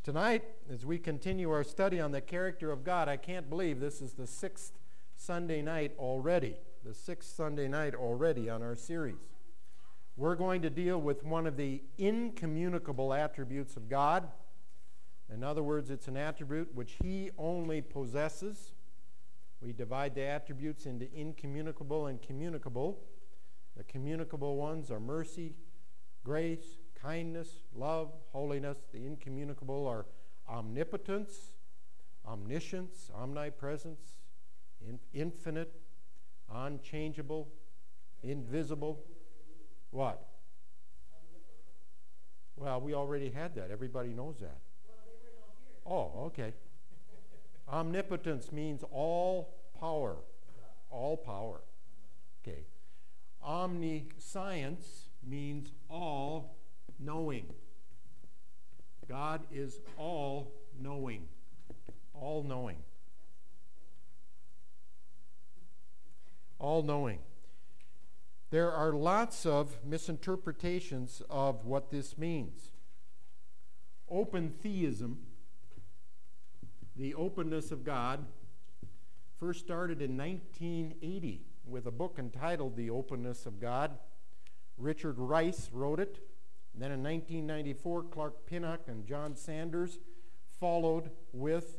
Tonight, as we continue our study on the character of God, I can't believe this is the sixth Sunday night already. The sixth Sunday night already on our series. We're going to deal with one of the incommunicable attributes of God. In other words, it's an attribute which He only possesses. We divide the attributes into incommunicable and communicable. The communicable ones are mercy, grace, kindness, love, holiness. The incommunicable are omnipotence, omniscience, omnipresence, infinite, unchangeable, invisible. What? Well, we already had that. Everybody knows that. Oh, okay. Omnipotence means all power. All power. Okay. Omniscience means all knowing. God is all knowing. All knowing. All knowing. There are lots of misinterpretations of what this means. Open theism, the openness of God, first started in 1980 with a book entitled The Openness of God. Richard Rice wrote it. Then in 1994, Clark Pinnock and John Sanders followed with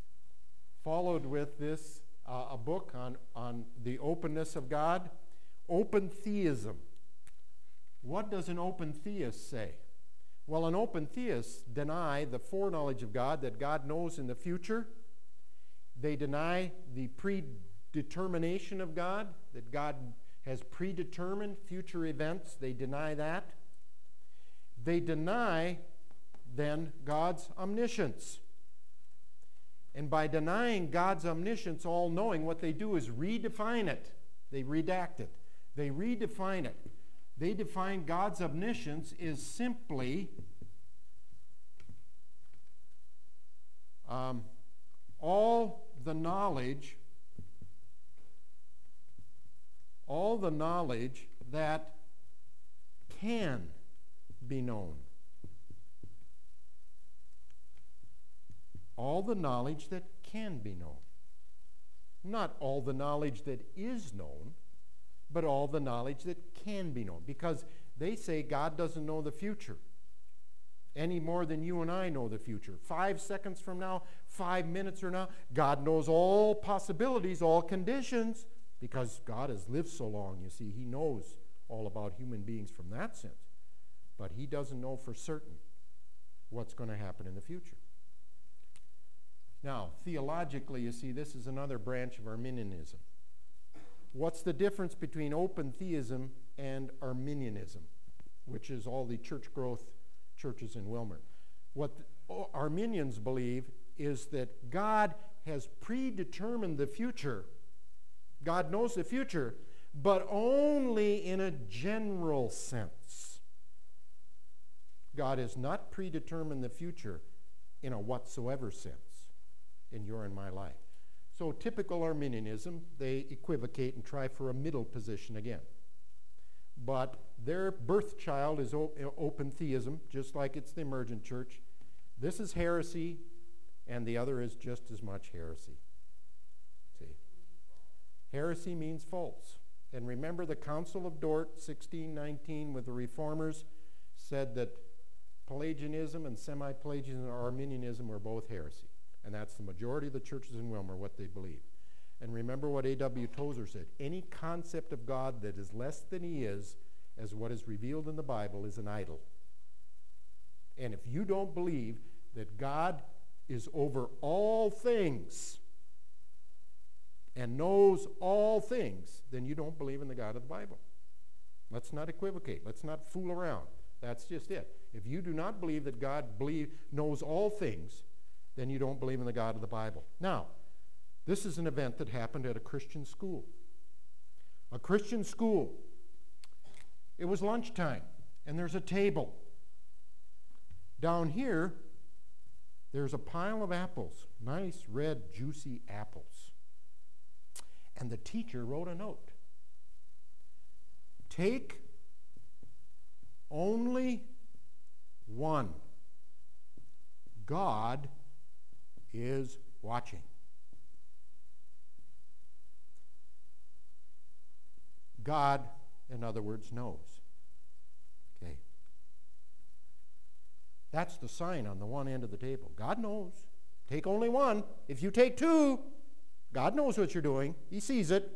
this a book on the openness of God. Open theism. What does an open theist say? Well, an open theist deny the foreknowledge of God, that God knows in the future. They deny the predetermination of God, that God has predetermined future events. They deny that. They deny, then, God's omniscience. And by denying God's omniscience, all-knowing, what they do is redefine it. They redact it. They redefine it. They define God's omniscience is simply all the knowledge that can be known. All the knowledge that can be known. Not all the knowledge that is known, but all the knowledge that can be known. Because they say God doesn't know the future any more than you and I know the future. 5 seconds from now, 5 minutes from now, God knows all possibilities, all conditions, because God has lived so long, you see. He knows all about human beings from that sense. But He doesn't know for certain what's going to happen in the future. Now, theologically, you see, this is another branch of Arminianism. What's the difference between open theism and Arminianism, which is all the church growth churches in Wilmer? What Arminians believe is that God has predetermined the future. God knows the future, but only in a general sense. God has not predetermined the future in a whatsoever sense in your and my life. So typical Arminianism, they equivocate and try for a middle position again. But their birth child is open theism, just like it's the emergent church. This is heresy, and the other is just as much heresy. See? Heresy means false. And remember, the Council of Dort, 1619, with the Reformers, said that Pelagianism and semi-Pelagianism or Arminianism were both heresy. And that's the majority of the churches in Wilmer, what they believe. And remember what A.W. Tozer said. Any concept of God that is less than He is, as what is revealed in the Bible, is an idol. And if you don't believe that God is over all things and knows all things, then you don't believe in the God of the Bible. Let's not equivocate. Let's not fool around. That's just it. If you do not believe that God knows all things, then you don't believe in the God of the Bible. Now, this is an event that happened at a Christian school. A Christian school. It was lunchtime, and there's a table. Down here, there's a pile of apples, nice, red, juicy apples. And the teacher wrote a note. Take only one. God is watching. God, in other words, knows. Okay? That's the sign on the one end of the table. God knows. Take only one. If you take two, God knows what you're doing. He sees it.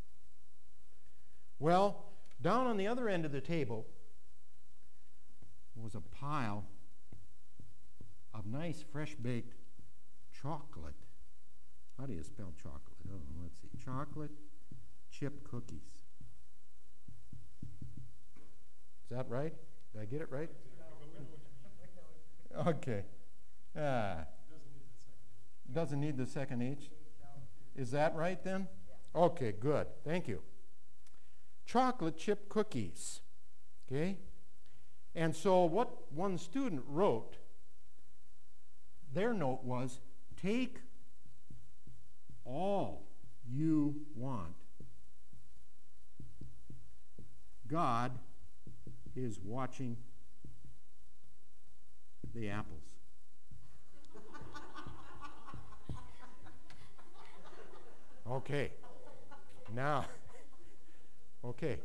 Well, down on the other end of the table was a pile of nice, fresh-baked chocolate. How do you spell chocolate? Oh, let's see. Chocolate chip cookies. Is that right? Did I get it right? Okay. Doesn't need the second H. Is that right then? Okay, good. Thank you. Chocolate chip cookies. Okay? And so what one student wrote, their note was, take all you want. God is watching the apples. Okay. Now, okay.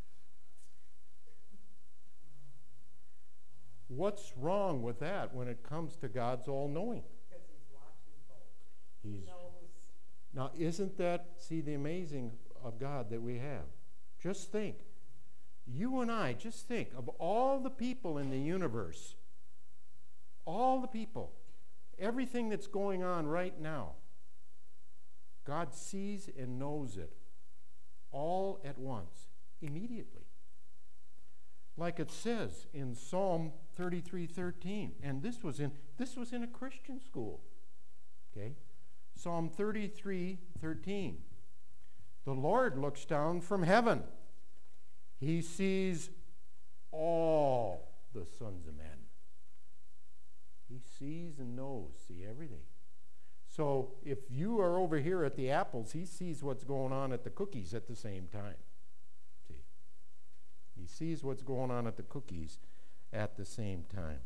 What's wrong with that when it comes to God's all-knowing? Because he's watching both. He knows. Now, isn't that, see, the amazing of God that we have? Just think. You and I, just think of all the people in the universe, all the people, everything that's going on right now. God sees and knows it all at once, immediately. Like it says in Psalm 33:13, and this was in a Christian school. Okay? Psalm 33:13. The Lord looks down from heaven. He sees all the sons of men. He sees and knows, see everything. So if you are over here at the apples, he sees what's going on at the cookies at the same time. See? He sees what's going on at the cookies at the same time.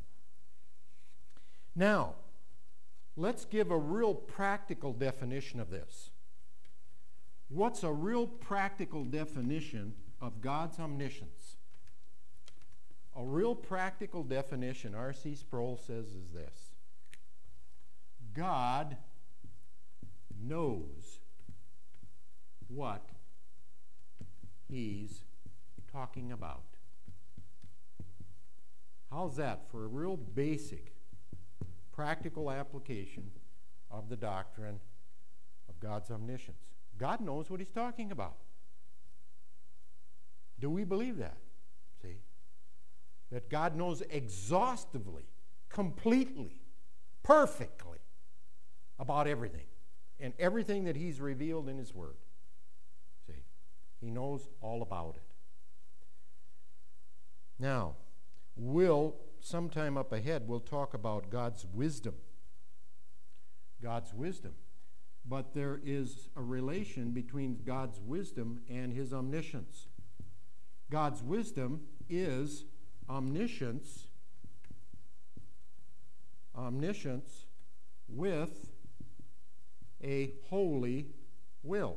Now, let's give a real practical definition of this. What's a real practical definition of God's omniscience? A real practical definition, R.C. Sproul says, is this. God knows what he's talking about. How's that for a real basic, practical application of the doctrine of God's omniscience? God knows what he's talking about. Do we believe that? See? That God knows exhaustively, completely, perfectly about everything. And everything that he's revealed in his word. See? He knows all about it. Now, sometime up ahead, we'll talk about God's wisdom. God's wisdom. But there is a relation between God's wisdom and his omniscience. God's wisdom is omniscience with a holy will.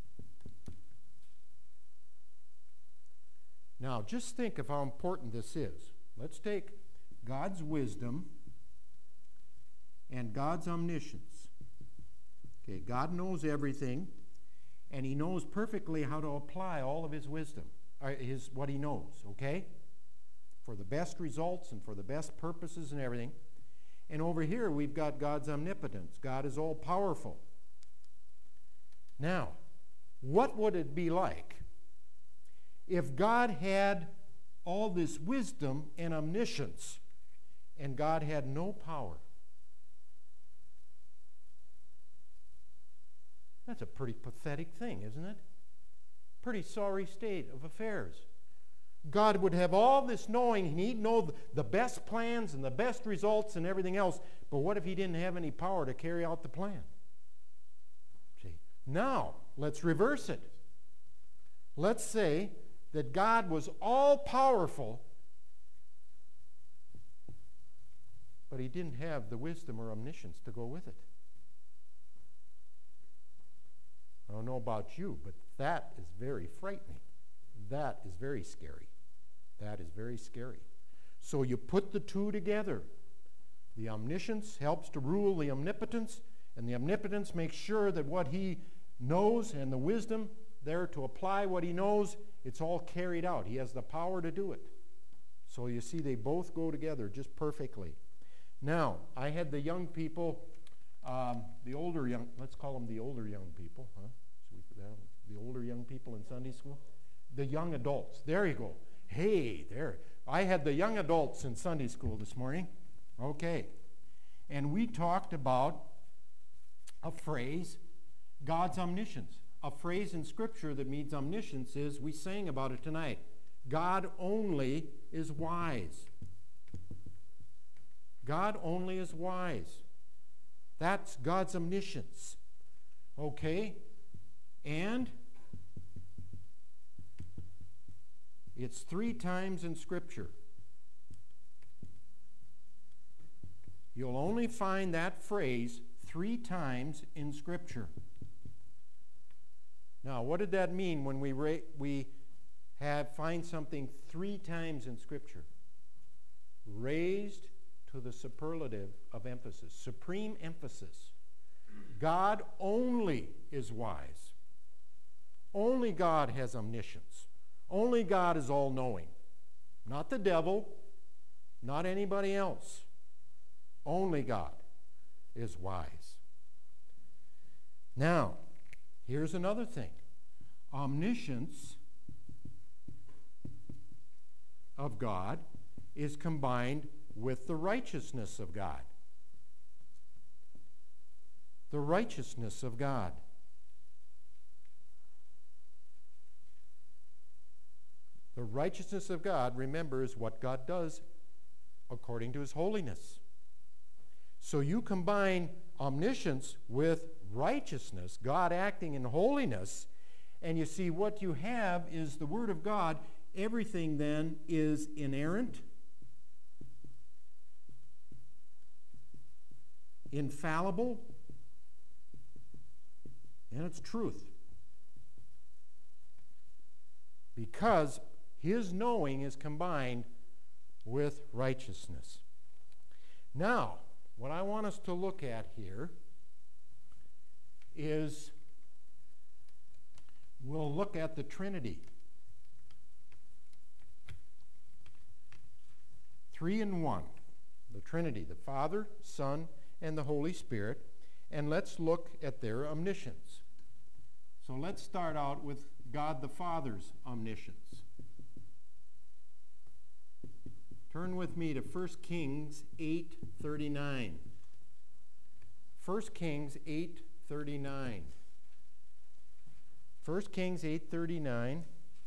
Now, just think of how important this is. Let's take God's wisdom and God's omniscience. Okay, God knows everything, and he knows perfectly how to apply all of his wisdom, what he knows, okay? For the best results and for the best purposes and everything. And over here, we've got God's omnipotence. God is all-powerful. Now, what would it be like if God had all this wisdom and omniscience and God had no power? That's a pretty pathetic thing, isn't it? Pretty sorry state of affairs. God would have all this knowing, and he'd know the best plans and the best results and everything else, but what if he didn't have any power to carry out the plan? See, now, let's reverse it. Let's say that God was all-powerful, but he didn't have the wisdom or omniscience to go with it. I don't know about you, but that is very frightening. That is very scary. That is very scary. So you put the two together. The omniscience helps to rule the omnipotence, and the omnipotence makes sure that what he knows and the wisdom there to apply what he knows, it's all carried out. He has the power to do it. So you see, they both go together just perfectly. Now, I had the young people, let's call them the older young people, huh? The older young people in Sunday school. The young adults. There you go. Hey, there. I had the young adults in Sunday school this morning. Okay. And we talked about a phrase, God's omniscience. A phrase in Scripture that means omniscience is, we sang about it tonight, God only is wise. God only is wise. That's God's omniscience. Okay? And it's 3 times in Scripture. You'll only find that phrase 3 times in Scripture. Now, what did that mean when we find something 3 times in Scripture? Raised to the superlative of emphasis, supreme emphasis. God only is wise. Only God has omniscience. Only God is all-knowing. Not the devil, not anybody else. Only God is wise. Now, here's another thing. Omniscience of God is combined with the righteousness of God. The righteousness of God. The righteousness of God, remember, is what God does according to his holiness. So you combine omniscience with righteousness, God acting in holiness, and you see what you have is the Word of God. Everything then is inerrant, infallible, and it's truth. Because his knowing is combined with righteousness. Now, what I want us to look at here is we'll look at the Trinity. 3 in 1. The Trinity, the Father, Son, and the Holy Spirit. And let's look at their omniscience. So let's start out with God the Father's omniscience. Turn with me to 1 Kings 8:39. 1 Kings 8:39. 1 Kings 8:39.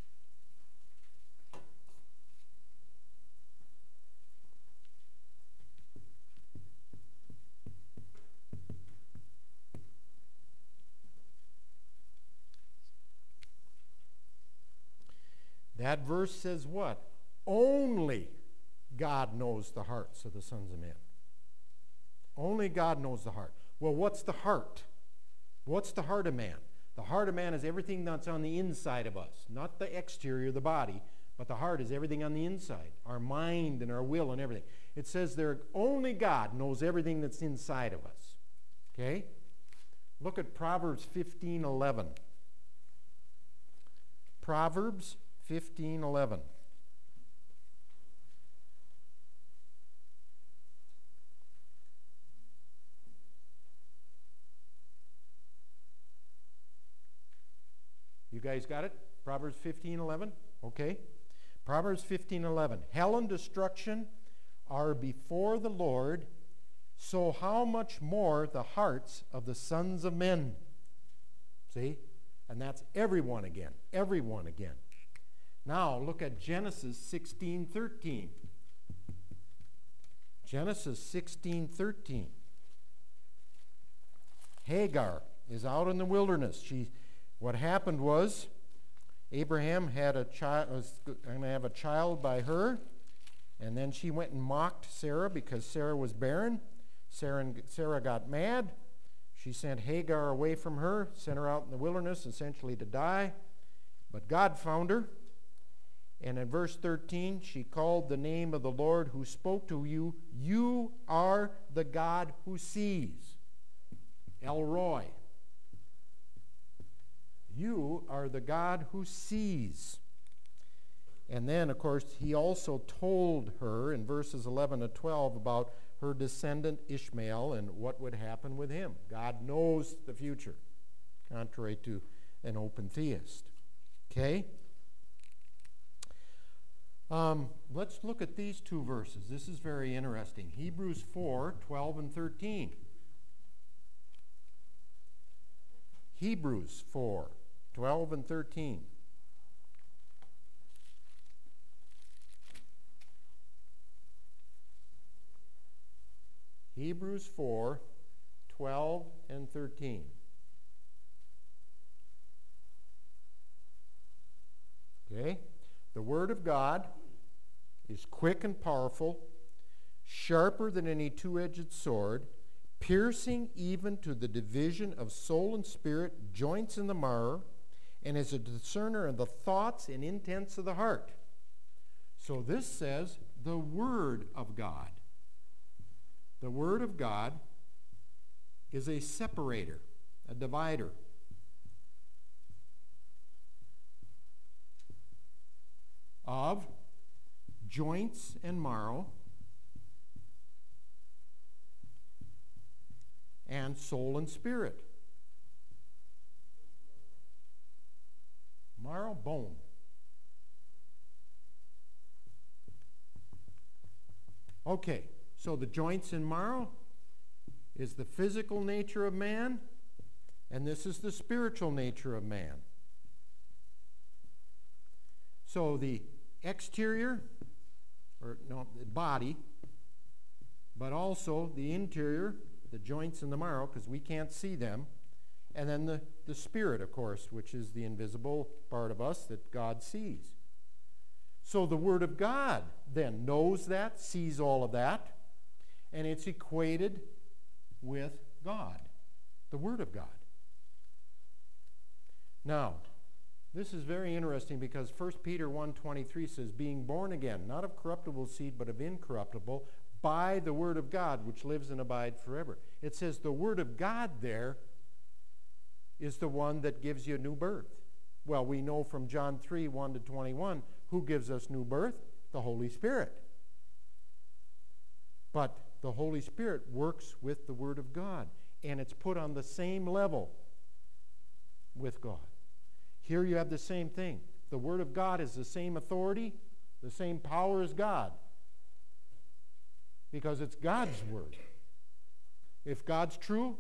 That verse says what? Only God knows the hearts of the sons of men. Only God knows the heart. Well, what's the heart? What's the heart of man? The heart of man is everything that's on the inside of us, not the exterior, the body, but the heart is everything on the inside, our mind and our will and everything. It says there, only God knows everything that's inside of us. Okay? Look at Proverbs 15:11. Proverbs 15:11. You guys got it? Proverbs 15:11? Okay. Proverbs 15:11. Hell and destruction are before the Lord, so how much more the hearts of the sons of men? See? And that's everyone again. Everyone again. Now look at Genesis 16:13. Genesis 16:13. Hagar is out in the wilderness. What happened was Abraham had was going to have a child by her, And then she went and mocked Sarah because Sarah was barren. Sarah got mad. She sent Hagar away from her, sent her out in the wilderness essentially to die. But God found her. And in verse 13, she called the name of the Lord who spoke to you. You are the God who sees. El Roi. You are the God who sees. And then, of course, he also told her in verses 11 to 12 about her descendant Ishmael and what would happen with him. God knows the future, contrary to an open theist. Okay? Let's look at these two verses. This is very interesting. Hebrews 4, 12 and 13. Hebrews 4, 12 and 13. Hebrews 4, 12 and 13. Okay? The Word of God is quick and powerful, sharper than any two-edged sword, piercing even to the division of soul and spirit, joints in the marrow, and is a discerner of the thoughts and intents of the heart. So this says the Word of God. The Word of God is a separator, a divider. Of joints and marrow and soul and spirit. Marrow, bone. Okay, so the joints and marrow is the physical nature of man, and this is the spiritual nature of man. So the exterior, the body, but also the interior, the joints and the marrow, because we can't see them, and then the spirit, of course, which is the invisible part of us that God sees. So the Word of God then knows that, sees all of that, and it's equated with God, the Word of God. Now, this is very interesting because 1 Peter 1:23 says, being born again, not of corruptible seed, but of incorruptible, by the Word of God, which lives and abides forever. It says the Word of God there is the one that gives you new birth. Well, we know from John 3, 1 to 21, who gives us new birth? The Holy Spirit. But the Holy Spirit works with the Word of God, and it's put on the same level with God. Here you have the same thing. The Word of God is the same authority, the same power as God, because it's God's Word. If God's true,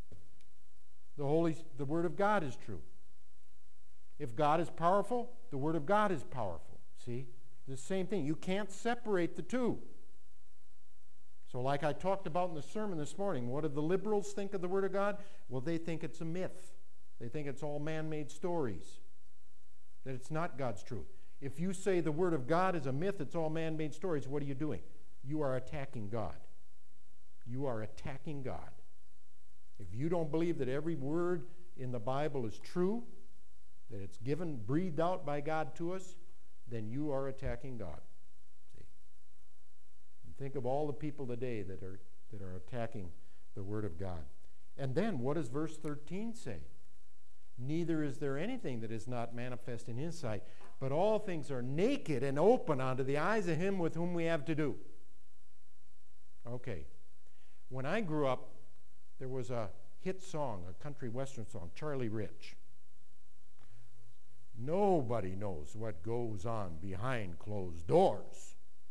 the Word of God is true. If God is powerful, the Word of God is powerful. See? The same thing. You can't separate the two. So like I talked about in the sermon this morning, what do the liberals think of the Word of God? Well, they think it's a myth. They think it's all man-made stories, that it's not God's truth. If you say the Word of God is a myth, it's all man-made stories, what are you doing? You are attacking God. You are attacking God. If you don't believe that every word in the Bible is true, that it's given, breathed out by God to us, then you are attacking God. See? And think of all the people today that are attacking the Word of God. And then what does verse 13 say? Neither is there anything that is not manifest in His sight, but all things are naked and open unto the eyes of Him with whom we have to do. Okay. When I grew up, there was a hit song, a country western song, Charlie Rich. Nobody knows what goes on behind closed doors.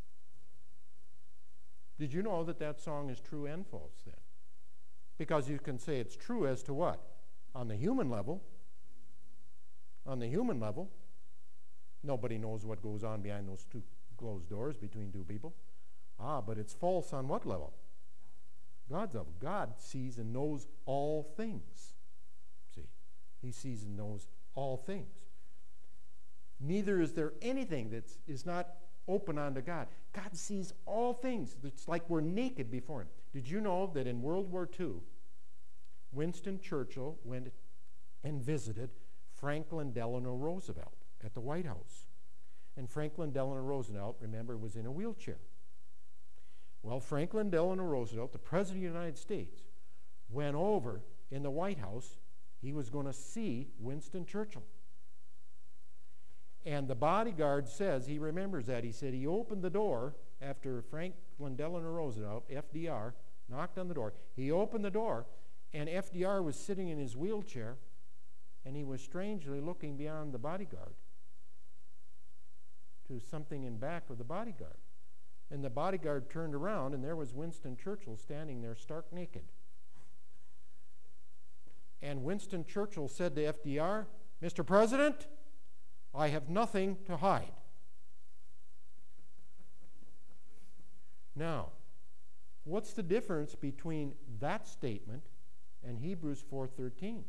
Did you know that that song is true and false then? Because you can say it's true as to what? On the human level. On the human level, nobody knows what goes on behind those two closed doors between two people. But it's false on what level? God's level. God sees and knows all things. See, He sees and knows all things. Neither is there anything that is not open unto God. God sees all things. It's like we're naked before him. Did you know that in World War II, Winston Churchill went and visited Franklin Delano Roosevelt at the White House? And Franklin Delano Roosevelt, remember, was in a wheelchair. Well, Franklin Delano Roosevelt, the President of the United States, went over in the White House. He was going to see Winston Churchill. And the bodyguard says, he remembers that. He said he opened the door after Franklin Delano Roosevelt, FDR, knocked on the door. He opened the door, and FDR was sitting in his wheelchair, and he was strangely looking beyond the bodyguard to something in back of the bodyguard. And the bodyguard turned around, and there was Winston Churchill standing there stark naked. And Winston Churchill said to FDR, "Mr. President, I have nothing to hide." Now, what's the difference between that statement and Hebrews 4:13?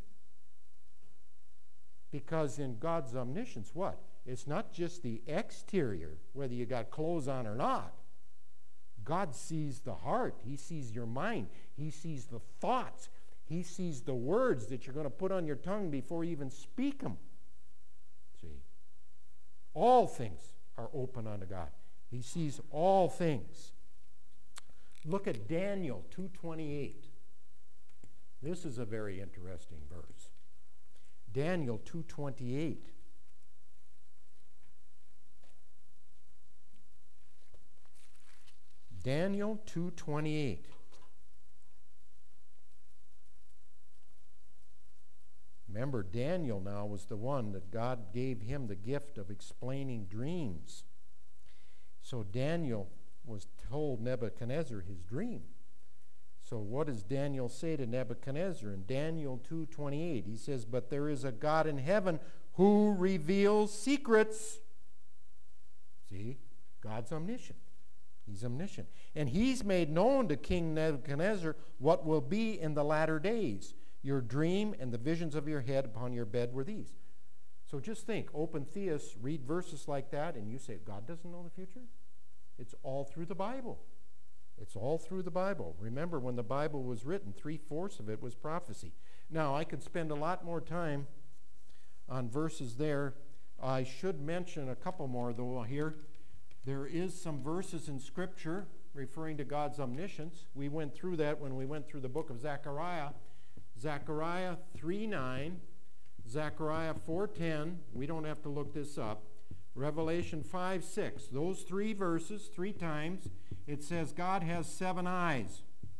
Because in God's omniscience, what? It's not just the exterior, whether you got clothes on or not. God sees the heart. He sees your mind. He sees the thoughts. He sees the words that you're going to put on your tongue before you even speak them. See? All things are open unto God. He sees all things. Look at Daniel 2:28. This is a very interesting verse. Daniel 2:28. Daniel 2:28. Remember, Daniel now was the one that God gave him the gift of explaining dreams. So Daniel was told Nebuchadnezzar his dream. So what does Daniel say to Nebuchadnezzar in Daniel 2:28? He says, "But there is a God in heaven who reveals secrets." See, God's omniscient. He's omniscient. And he's made known to King Nebuchadnezzar what will be in the latter days. Your dream and the visions of your head upon your bed were these. So just think, open theists read verses like that and you say, God doesn't know the future? It's all through the Bible. It's all through the Bible. Remember, when the Bible was written, 3/4 of it was prophecy. Now, I could spend a lot more time on verses there. I should mention a couple more, though, here. There is some verses in Scripture referring to God's omniscience. We went through that when we went through the book of Zechariah. Zechariah 3:9, Zechariah 4:10. We don't have to look this up. Revelation 5:6. Those three verses, 3 times, it says God has 7 eyes.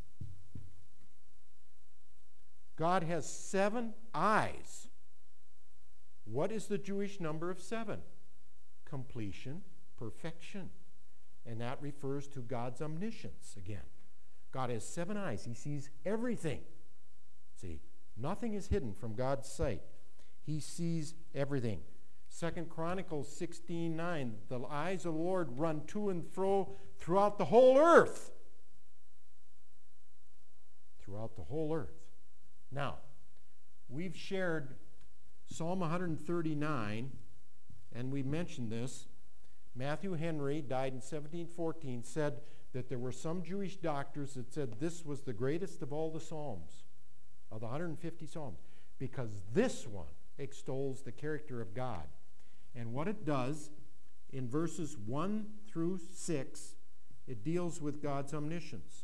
God has 7 eyes. What is the Jewish number of 7? Completion, perfection. And that refers to God's omniscience again. God has 7 eyes. He sees everything. See, nothing is hidden from God's sight. He sees everything. 2 Chronicles 16:9, the eyes of the Lord run to and fro throughout the whole earth. Throughout the whole earth. Now, we've shared Psalm 139, and we mentioned this. Matthew Henry died in 1714, said that there were some Jewish doctors that said this was the greatest of all the Psalms, of the 150 Psalms, because this one extols the character of God. And what it does, in verses 1 through 6, it deals with God's omniscience.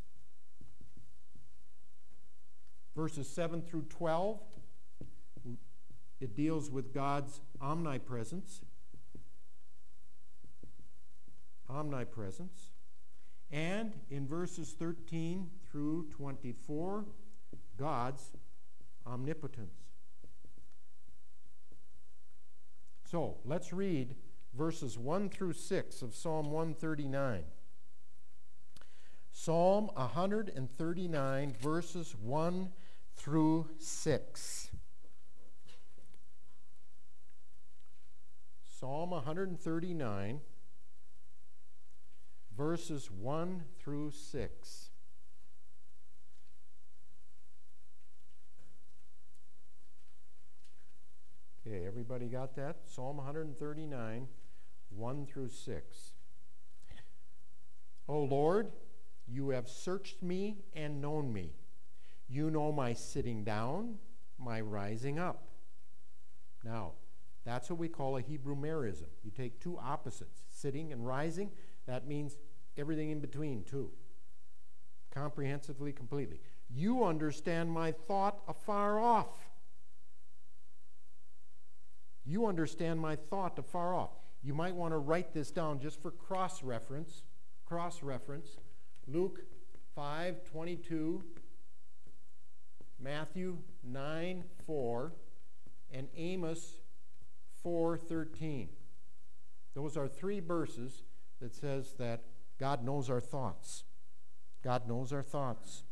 Verses 7 through 12, it deals with God's omnipresence. And in verses 13 through 24, God's omnipotence. So, let's read verses 1 through 6 of Psalm 139. Psalm 139, verses 1 through 6. Psalm 139, verses 1 through 6. Okay, everybody got that? Psalm 139, 1 through 6. O Lord, you have searched me and known me. You know my sitting down, my rising up. Now, that's what we call a Hebrew merism. You take two opposites, sitting and rising. That means everything in between, too. Comprehensively, completely. You understand my thought afar off. You understand my thought afar off. You might want to write this down just for cross-reference. Cross-reference. Luke 5:22, Matthew 9:4, and Amos 4:13. Those are three verses that says that God knows our thoughts. God knows our thoughts.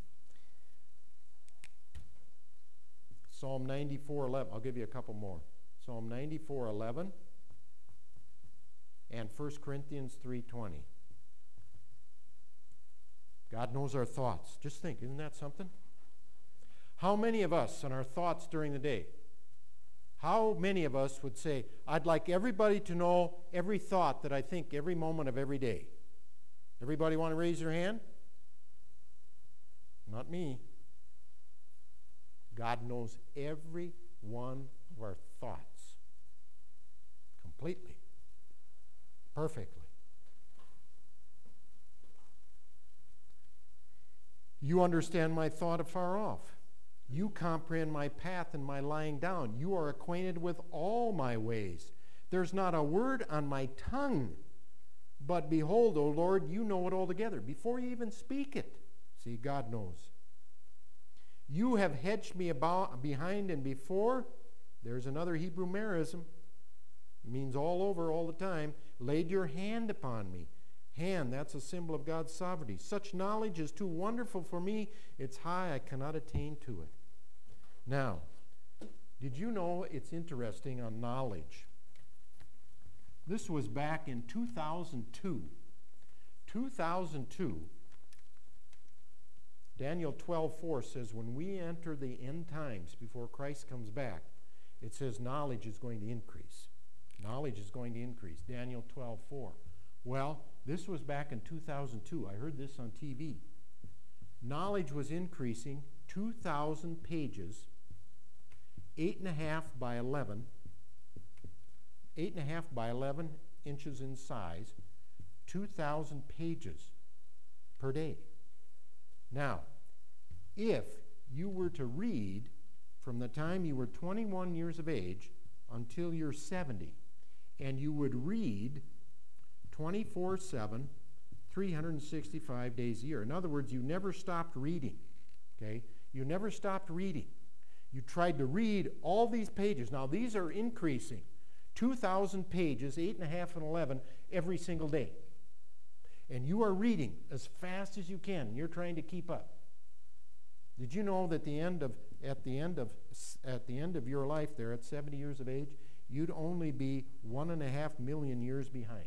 Psalm 94:11. I'll give you a couple more. Psalm 94:11 and 1 Corinthians 3:20. God knows our thoughts. Just think, isn't that something? How many of us in our thoughts during the day, how many of us would say, I'd like everybody to know every thought that I think every moment of every day? Everybody want to raise their hand? Not me. God knows every one of our thoughts completely, perfectly. You understand my thought afar off. You comprehend my path and my lying down. You are acquainted with all my ways. There's not a word on my tongue. But behold, O Lord, you know it altogether, before you even speak it. See, God knows. You have hedged me about behind and before. There's another Hebrew merism. It means all over, all the time. Laid your hand upon me. Hand, that's a symbol of God's sovereignty. Such knowledge is too wonderful for me. It's high, I cannot attain to it. Now, did you know it's interesting on knowledge? This was back in 2002. 2002, Daniel 12:4 says, when we enter the end times before Christ comes back, it says knowledge is going to increase. Knowledge is going to increase. Daniel 12:4. Well, this was back in 2002. I heard this on TV. Knowledge was increasing 2,000 pages, 8.5 by 11, 8.5 by 11 inches in size, 2,000 pages per day. Now, if you were to read from the time you were 21 years of age until you're 70, and you would read 24/7, 365 days a year. In other words, you never stopped reading. Okay? You never stopped reading. You tried to read all these pages. Now, these are increasing. 2,000 pages, 8.5 and 11, every single day. And you are reading as fast as you can, and you're trying to keep up. Did you know that at the end of your life there, at 70 years of age, you'd only be 1.5 million years behind?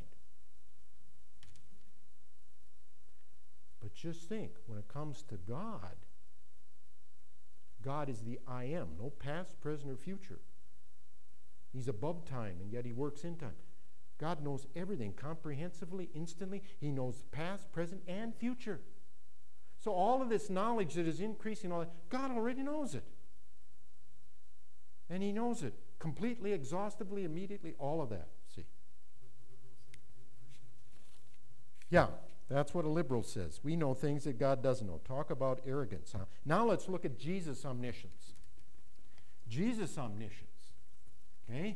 But just think, when it comes to God, God is the I am, no past, present, or future. He's above time, and yet he works in time. God knows everything comprehensively, instantly. He knows past, present, and future. So all of this knowledge that is increasing, God already knows it. And he knows it completely, exhaustively, immediately, all of that. See? Yeah. That's what a liberal says. We know things that God doesn't know. Talk about arrogance. Huh? Now let's look at Jesus' omniscience. Jesus' omniscience. Okay?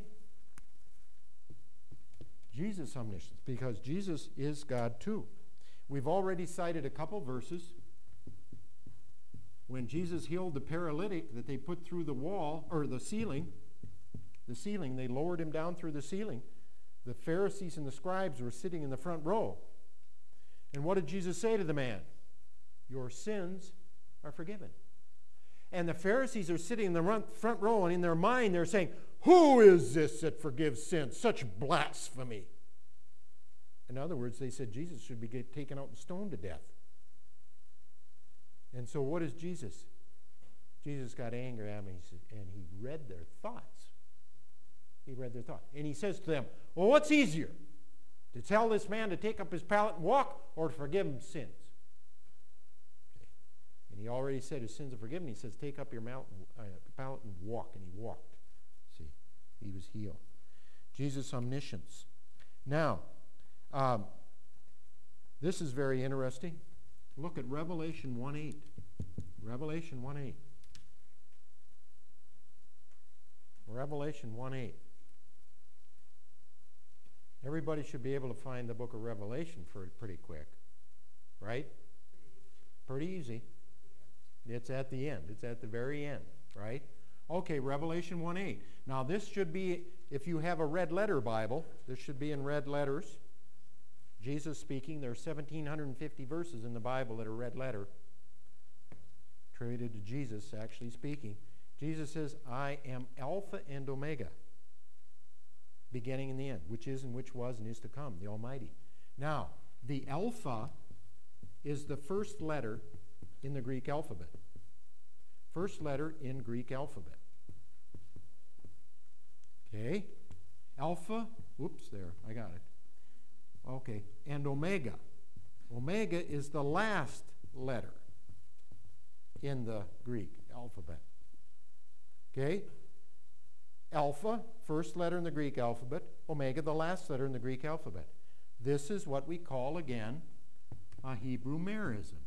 Jesus' omniscience. Because Jesus is God too. We've already cited a couple verses. When Jesus healed the paralytic that they put through the wall, or the ceiling, they lowered him down through the ceiling. The Pharisees and the scribes were sitting in the front row. And what did Jesus say to the man? Your sins are forgiven. And the Pharisees are sitting in the front row, and in their mind they're saying, who is this that forgives sins? Such blasphemy. In other words, they said Jesus should be taken out and stoned to death. And so what is Jesus? Jesus got angry at them, and he read their thoughts. He read their thoughts. And he says to them, well, what's easier? To tell this man to take up his pallet and walk, or to forgive him sins. Okay. And he already said his sins are forgiven. He says, take up your pallet and walk. And he walked. See, he was healed. Jesus' omniscience. Now, this is very interesting. Look at Revelation 1:8. Revelation 1:8. Revelation 1:8. Everybody should be able to find the book of Revelation pretty quick, right? Pretty easy. It's at the end. It's at the very end, right? Okay, Revelation 1:8. Now this should be, if you have a red letter Bible, this should be in red letters. Jesus speaking. There are 1,750 verses in the Bible that are red letter, attributed to Jesus actually speaking. Jesus says, I am Alpha and Omega, beginning and the end, which is and which was and is to come, the Almighty. Now, the Alpha is the first letter in the Greek alphabet. First letter in Greek alphabet. Okay? Alpha, whoops, there, I got it. Okay, and Omega. Omega is the last letter in the Greek alphabet. Okay? Alpha, first letter in the Greek alphabet. Omega, the last letter in the Greek alphabet. This is what we call, again, a Hebrew merism.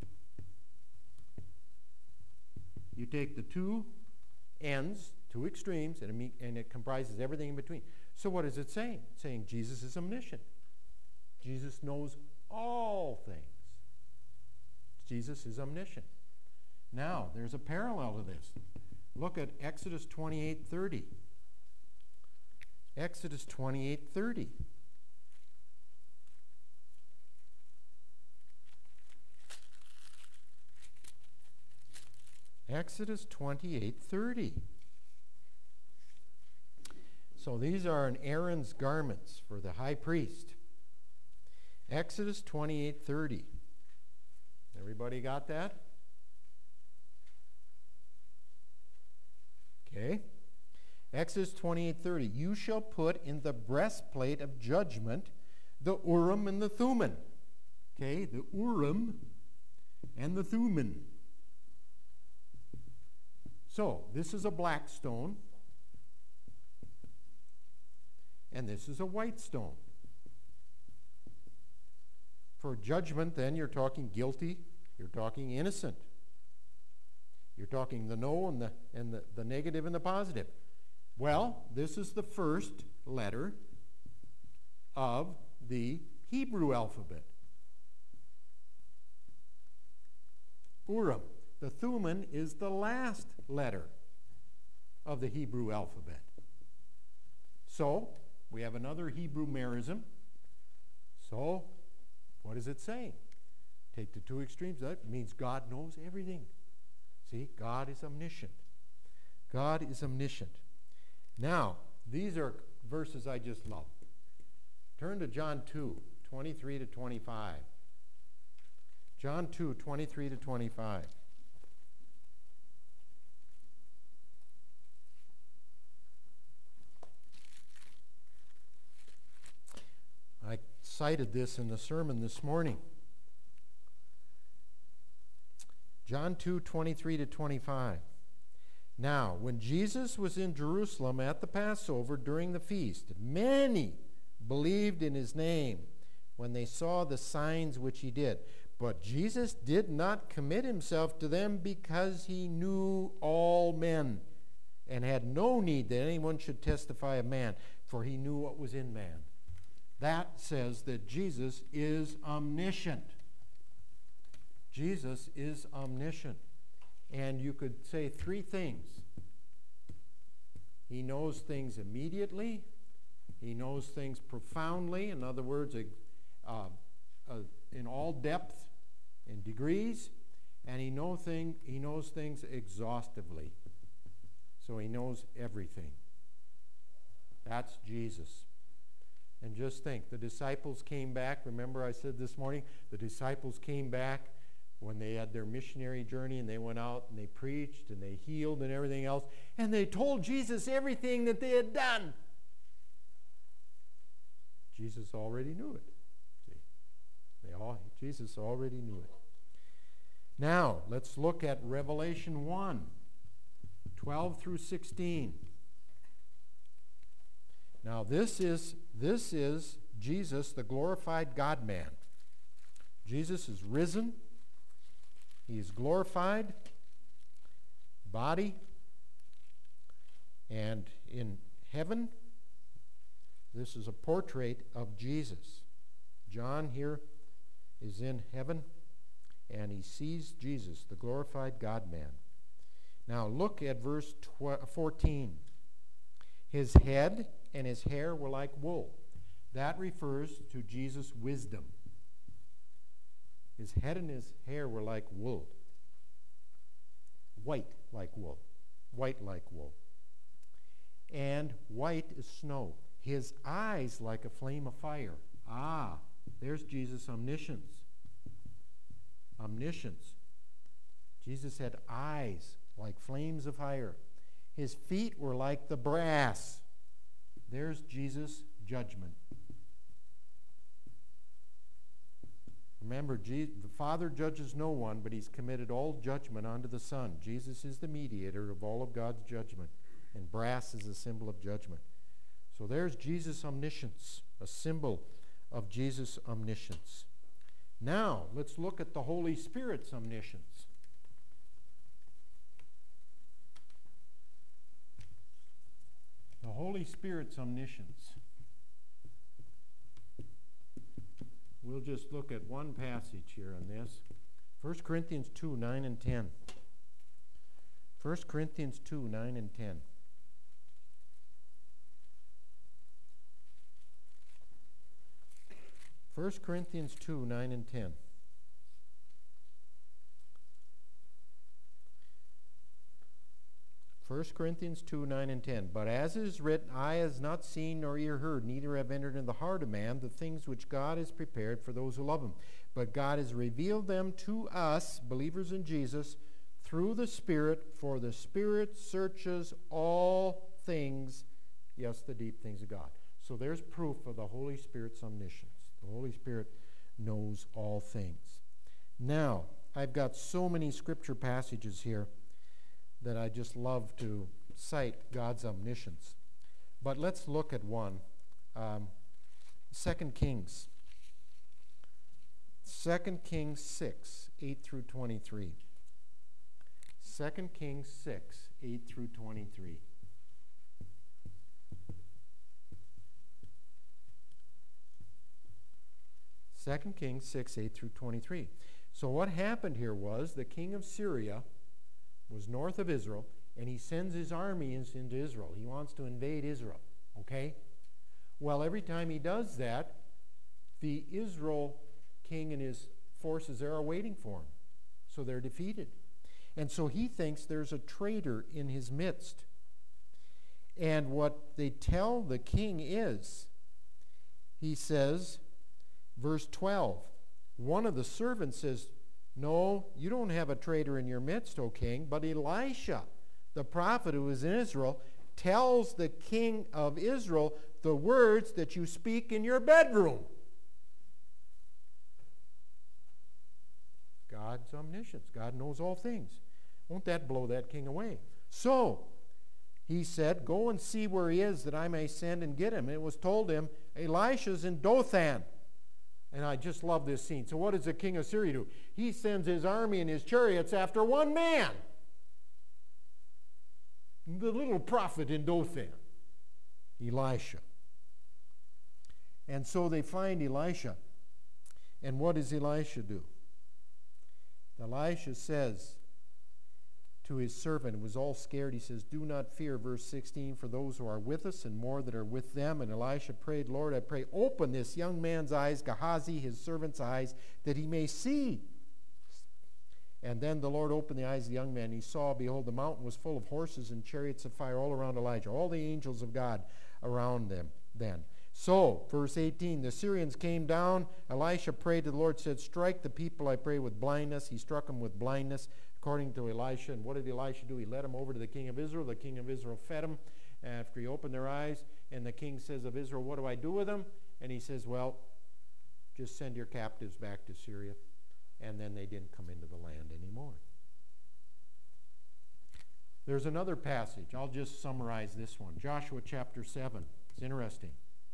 You take the two ends, two extremes, and it comprises everything in between. So what is it saying? It's saying Jesus is omniscient. Jesus knows all things. Jesus is omniscient. Now, there's a parallel to this. Look at Exodus 28:30. Exodus 28:30. Exodus 28:30. So these are in Aaron's garments for the high priest. Exodus 28:30. Everybody got that? Okay. Exodus 28:30. You shall put in the breastplate of judgment the Urim and the Thummim. Okay, the Urim and the Thummim. So, this is a black stone, and this is a white stone. For judgment, then, you're talking guilty, you're talking innocent. You're talking the no and the negative and the positive. Well, this is the first letter of the Hebrew alphabet. Urim. The Thummim is the last letter of the Hebrew alphabet. So, we have another Hebrew merism. So, what is it saying? Take the two extremes. That means God knows everything. See, God is omniscient. God is omniscient. Now, these are verses I just love. Turn to John 2:23 to 25. John 2:23 to 25. I cited this in the sermon this morning. John 2:23 to 25. Now, when Jesus was in Jerusalem at the Passover during the feast, many believed in his name when they saw the signs which he did. But Jesus did not commit himself to them because he knew all men and had no need that anyone should testify of man, for he knew what was in man. That says that Jesus is omniscient. Jesus is omniscient. And you could say three things. He knows things immediately. He knows things profoundly. In other words, in all depth and degrees. And he knows things exhaustively. So he knows everything. That's Jesus. And just think, the disciples came back. Remember I said this morning, the disciples came back when they had their missionary journey, and they went out and they preached and they healed and everything else, and they told Jesus everything that they had done. Jesus already knew it. Jesus already knew it. Now, let's look at Revelation 1, 12 through 16. Now, this is Jesus, the glorified God-man. Jesus is risen. He is glorified, body, and in heaven, this is a portrait of Jesus. John here is in heaven, and he sees Jesus, the glorified God-man. Now look at verse 14. His head and his hair were like wool. That refers to Jesus' wisdom. His head and his hair were like wool. White like wool. White like wool. And white is snow. His eyes like a flame of fire. Ah, there's Jesus' omniscience. Omniscience. Jesus had eyes like flames of fire. His feet were like the brass. There's Jesus' judgment. Remember, the Father judges no one, but he's committed all judgment onto the Son. Jesus is the mediator of all of God's judgment, and brass is a symbol of judgment. So there's Jesus' omniscience, a symbol of Jesus' omniscience. Now, let's look at the Holy Spirit's omniscience. The Holy Spirit's omniscience. We'll just look at one passage here on this. 1 Corinthians 2, 9 and 10. 1 Corinthians 2, 9 and 10. First Corinthians 2, 9 and 10. First Corinthians 2, 9 and 10. But as it is written, eye has not seen nor ear heard, neither have entered into the heart of man the things which God has prepared for those who love him. But God has revealed them to us, believers in Jesus, through the Spirit, for the Spirit searches all things, yes, the deep things of God. So there's proof of the Holy Spirit's omniscience. The Holy Spirit knows all things. Now, I've got so many scripture passages here that I just love to cite God's omniscience. But let's look at one. 2 Kings. 2 Kings 6, 8 through 23. 2 Kings 6, 8 through 23. Second Kings 6, 8 through 23. So what happened here was the king of Syria was north of Israel, and he sends his armies into Israel. He wants to invade Israel, okay? Well, every time he does that, the Israel king and his forces there are waiting for him. So they're defeated. And so he thinks there's a traitor in his midst. And what they tell the king is, he says, verse 12, one of the servants says, no, you don't have a traitor in your midst, O king, but Elisha, the prophet who is in Israel, tells the king of Israel the words that you speak in your bedroom. God's omniscience. God knows all things. Won't that blow that king away? So, he said, go and see where he is that I may send and get him. And it was told him, Elisha's in Dothan. And I just love this scene. So what does the king of Syria do? He sends his army and his chariots after one man. The little prophet in Dothan, Elisha. And so they find Elisha. And what does Elisha do? Elisha says to his servant, who was all scared, he says, do not fear, verse 16, for those who are with us and more that are with them. And Elisha prayed, Lord, I pray, open this young man's eyes, Gehazi, his servant's eyes, that he may see. And then the Lord opened the eyes of the young man. He saw, behold, the mountain was full of horses and chariots of fire all around Elijah, all the angels of God around them then. So, verse 18, the Syrians came down. Elisha prayed to the Lord, said, strike the people, I pray, with blindness. He struck them with blindness, according to Elisha. And what did Elisha do? He led them over to the king of Israel. The king of Israel fed them after he opened their eyes. And the king says of Israel, what do I do with them? And he says, well, just send your captives back to Syria. And then they didn't come into the land anymore. There's another passage. I'll just summarize this one. Joshua chapter 7. It's interesting.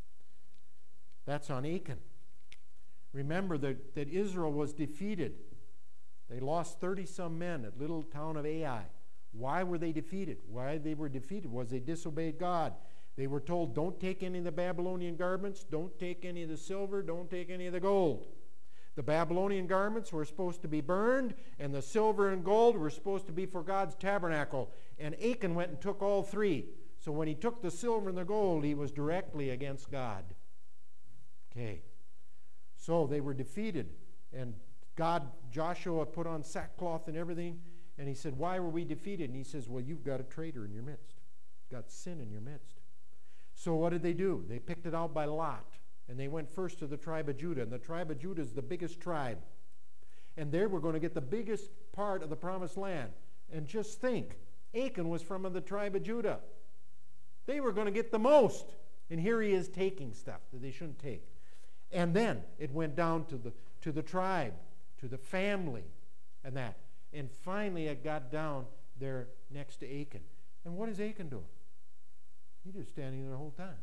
That's on Achan. Remember that Israel was defeated. They lost 30-some men at little town of Ai. Why were they defeated? Why they were defeated was they disobeyed God. They were told, don't take any of the Babylonian garments, don't take any of the silver, don't take any of the gold. The Babylonian garments were supposed to be burned, and the silver and gold were supposed to be for God's tabernacle. And Achan went and took all three. So when he took the silver and the gold, he was directly against God. Okay. So they were defeated, and Joshua put on sackcloth and everything, and he said, why were we defeated? And he says, well, you've got a traitor in your midst. You've got sin in your midst. So what did they do? They picked it out by lot. And they went first to the tribe of Judah. And the tribe of Judah is the biggest tribe. And they were going to get the biggest part of the promised land. And just think, Achan was from the tribe of Judah. They were going to get the most. And here he is taking stuff that they shouldn't take. And then it went down to the tribe, to the family, and that. And finally it got down there next to Achan. And what is Achan doing? He's just standing there the whole time.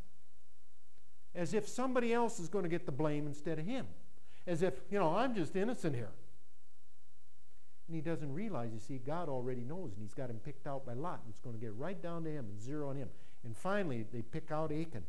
As if somebody else is going to get the blame instead of him. As if, I'm just innocent here. And he doesn't realize, you see, God already knows, and he's got him picked out by lot. It's going to get right down to him and zero on him. And finally, they pick out Achan.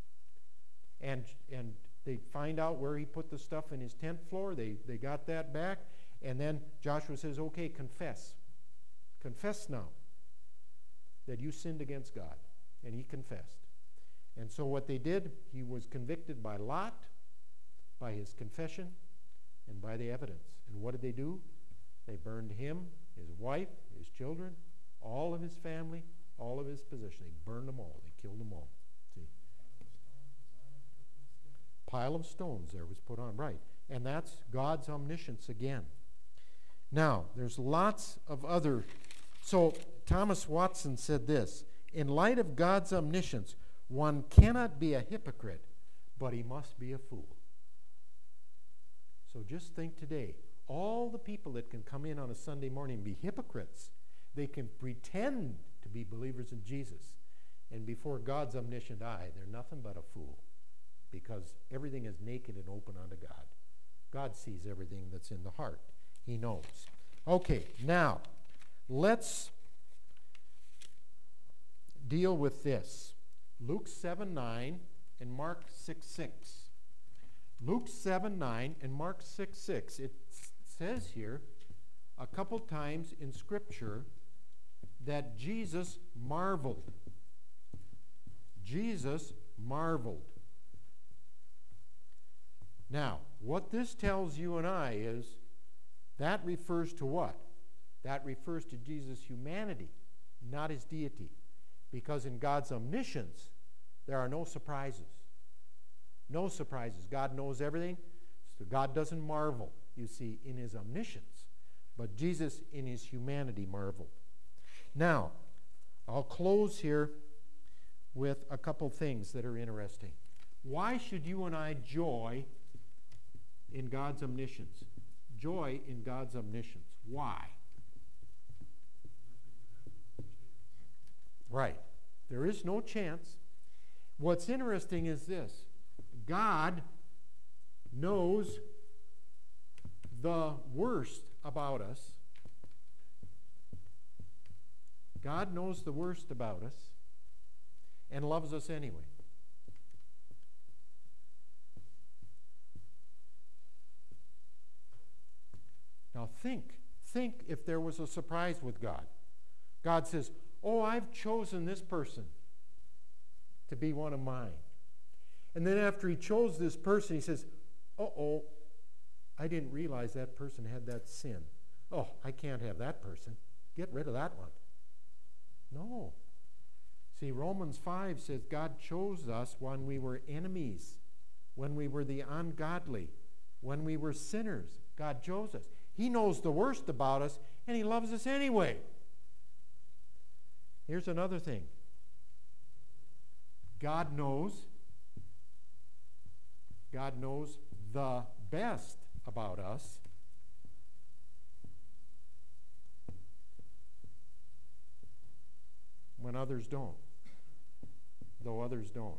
And they find out where he put the stuff in his tent floor. They got that back. And then Joshua says, okay, confess. Confess now that you sinned against God. And he confessed. And so what they did, he was convicted by lot, by his confession, and by the evidence. And what did they do? They burned him, his wife, his children, all of his family, all of his possessions. They burned them all. They killed them all. See? Pile of stones there was put on. Right. And that's God's omniscience again. Now, there's lots of other. So Thomas Watson said this, in light of God's omniscience, one cannot be a hypocrite, but he must be a fool. So just think today, all the people that can come in on a Sunday morning and be hypocrites, they can pretend to be believers in Jesus, and before God's omniscient eye, they're nothing but a fool, because everything is naked and open unto God. God sees everything that's in the heart. He knows. Okay, now, let's deal with this. Luke 7:9 and Mark 6:6. Luke 7:9 and Mark 6:6. It says here a couple times in Scripture that Jesus marveled. Jesus marveled. Now, what this tells you and I is that refers to what? That refers to Jesus' humanity, not his deity. Because in God's omniscience, there are no surprises. No surprises. God knows everything, so God doesn't marvel, you see, in his omniscience. But Jesus, in his humanity, marveled. Now, I'll close here with a couple things that are interesting. Why should you and I joy in God's omniscience? Joy in God's omniscience. Why? Right. There is no chance. What's interesting is this. God knows the worst about us. God knows the worst about us and loves us anyway. Now think if there was a surprise with God. God says, oh, I've chosen this person to be one of mine. And then after he chose this person, he says, uh-oh, I didn't realize that person had that sin. Oh, I can't have that person. Get rid of that one. No. See, Romans 5 says God chose us when we were enemies, when we were the ungodly, when we were sinners. God chose us. He knows the worst about us, and he loves us anyway. Here's another thing. God knows the best about us, when others don't, though others don't.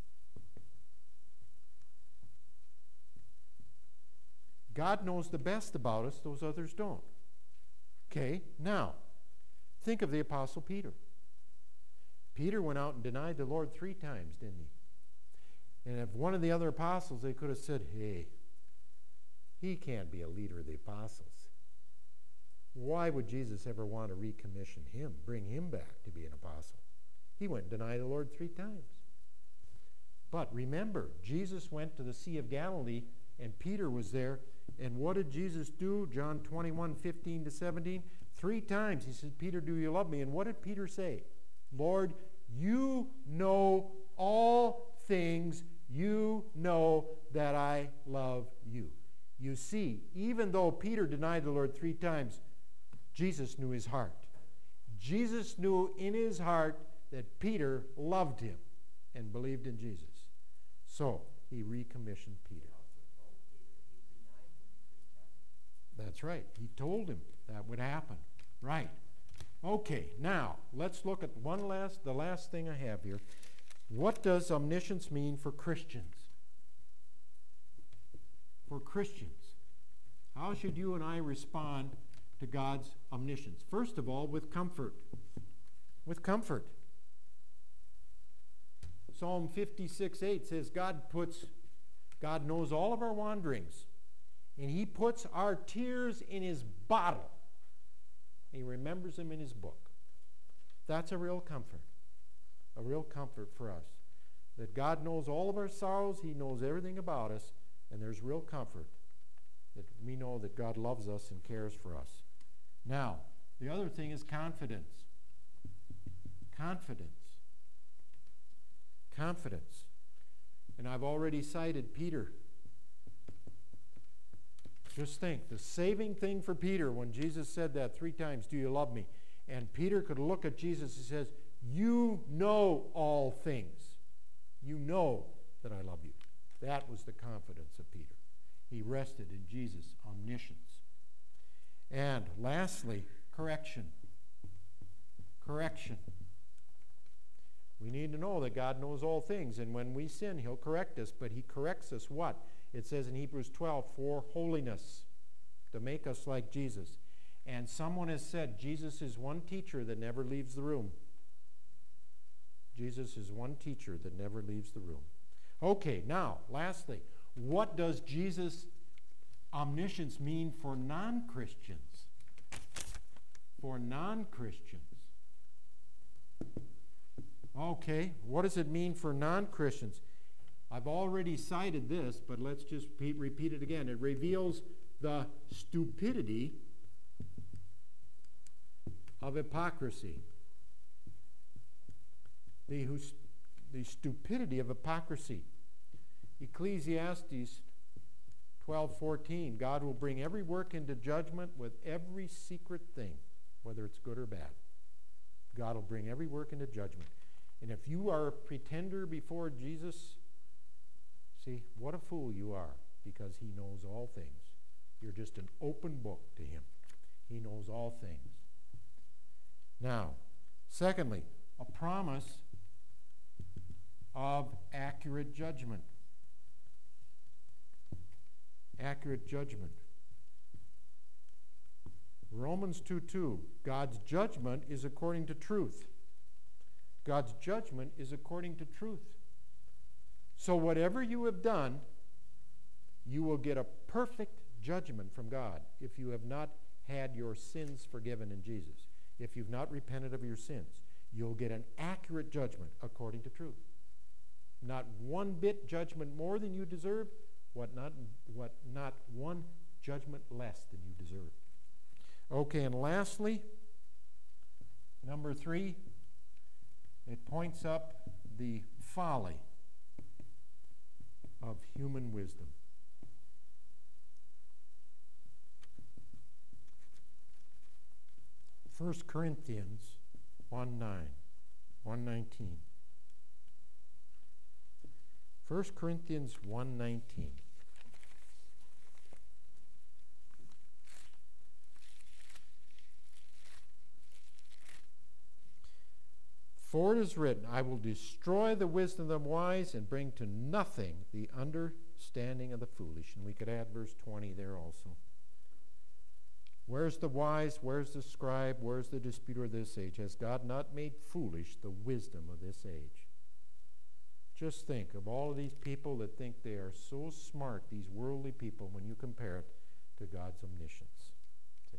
God knows the best about us, those others don't. Okay, now, think of the Apostle Peter. Peter went out and denied the Lord 3 times, didn't he? And if one of the other apostles, they could have said, hey, he can't be a leader of the apostles. Why would Jesus ever want to recommission him, bring him back to be an apostle? He went and denied the Lord 3 times. But remember, Jesus went to the Sea of Galilee, and Peter was there. And what did Jesus do? John 21:15-17. 3 times he said, Peter, do you love me? And what did Peter say? Lord, you know all things. You know that I love you. You see, even though Peter denied the Lord 3 times, Jesus knew his heart. Jesus knew in his heart that Peter loved him and believed in Jesus. So he recommissioned Peter. That's right. He told him that would happen. Right. Okay, now let's look at the last thing I have here. What does omniscience mean for Christians? For Christians. How should you and I respond to God's omniscience? First of all, with comfort. With comfort. Psalm 56:8 says God knows all of our wanderings, and he puts our tears in his bottle. He remembers them in his book. That's a real comfort for us. That God knows all of our sorrows, he knows everything about us, and there's real comfort that we know that God loves us and cares for us. Now, the other thing is confidence. Confidence. Confidence. And I've already cited Peter. Just think, the saving thing for Peter when Jesus said that 3 times, do you love me? And Peter could look at Jesus and says, you know all things. You know that I love you. That was the confidence of Peter. He rested in Jesus' omniscience. And lastly, correction. Correction. We need to know that God knows all things, and when we sin, he'll correct us, but he corrects us what? It says in Hebrews 12, for holiness, to make us like Jesus. And someone has said Jesus is one teacher that never leaves the room. Jesus is one teacher that never leaves the room. Okay, now, lastly, what does Jesus' omniscience mean for non-Christians? For non-Christians. Okay, what does it mean for non-Christians? I've already cited this, but let's just repeat it again. It reveals the stupidity of hypocrisy. The stupidity of hypocrisy. Ecclesiastes 12:14, God will bring every work into judgment with every secret thing, whether it's good or bad. God will bring every work into judgment. And if you are a pretender before Jesus, see, what a fool you are, because he knows all things. You're just an open book to him. He knows all things. Now, secondly, a promise of accurate judgment. Accurate judgment. Romans 2:2, God's judgment is according to truth. God's judgment is according to truth. So whatever you have done, you will get a perfect judgment from God if you have not had your sins forgiven in Jesus. If you've not repented of your sins, you'll get an accurate judgment according to truth. Not one bit judgment more than you deserve, not one judgment less than you deserve. Okay, and lastly, number 3, it points up the folly of human wisdom. First Corinthians 1:19. 1 Corinthians 1:19. For it is written, I will destroy the wisdom of the wise and bring to nothing the understanding of the foolish. And we could add verse 20 there also. Where's the wise? Where's the scribe? Where's the disputer of this age? Has God not made foolish the wisdom of this age? Just think of all of these people that think they are so smart, these worldly people, when you compare it to God's omniscience. See?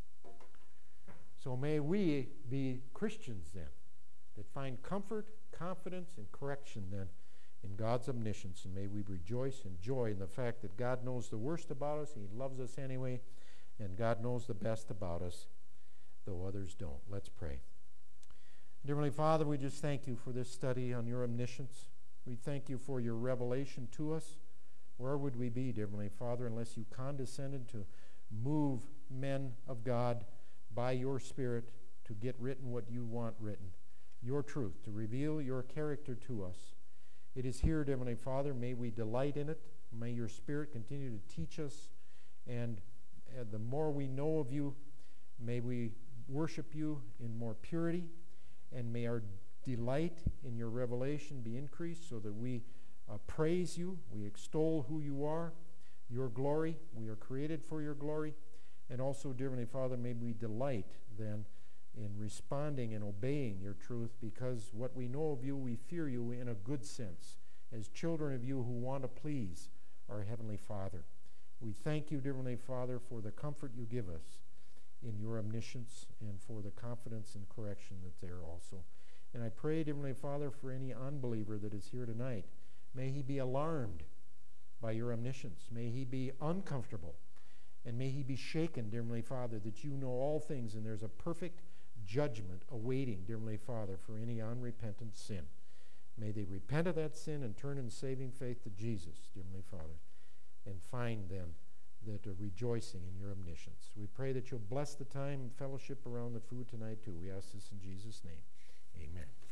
So may we be Christians then, that find comfort, confidence, and correction then in God's omniscience. And may we rejoice and joy in the fact that God knows the worst about us, and He loves us anyway, and God knows the best about us, though others don't. Let's pray. Dear Heavenly Father, we just thank you for this study on your omniscience. We thank you for your revelation to us. Where would we be, dear Heavenly Father, unless you condescended to move men of God by your Spirit to get written what you want written, your truth, to reveal your character to us. It is here, dear Heavenly Father. May we delight in it. May your Spirit continue to teach us. And the more we know of you, may we worship you in more purity. And may our delight in your revelation be increased so that we praise you. We extol who you are, your glory. We are created for your glory. And also, dear Heavenly Father, may we delight then in responding and obeying your truth, because what we know of you, we fear you in a good sense, as children of you who want to please our Heavenly Father. We thank you, dear Heavenly Father, for the comfort you give us in your omniscience and for the confidence and correction that's there also. And I pray, dear Heavenly Father, for any unbeliever that is here tonight, may he be alarmed by your omniscience. May he be uncomfortable. And may he be shaken, dear Heavenly Father, that you know all things and there's a perfect judgment awaiting, dear Heavenly Father, for any unrepentant sin. May they repent of that sin and turn in saving faith to Jesus, dear Heavenly Father, and find then that are rejoicing in your omniscience. We pray that you'll bless the time and fellowship around the food tonight too. We ask this in Jesus' name. Amen.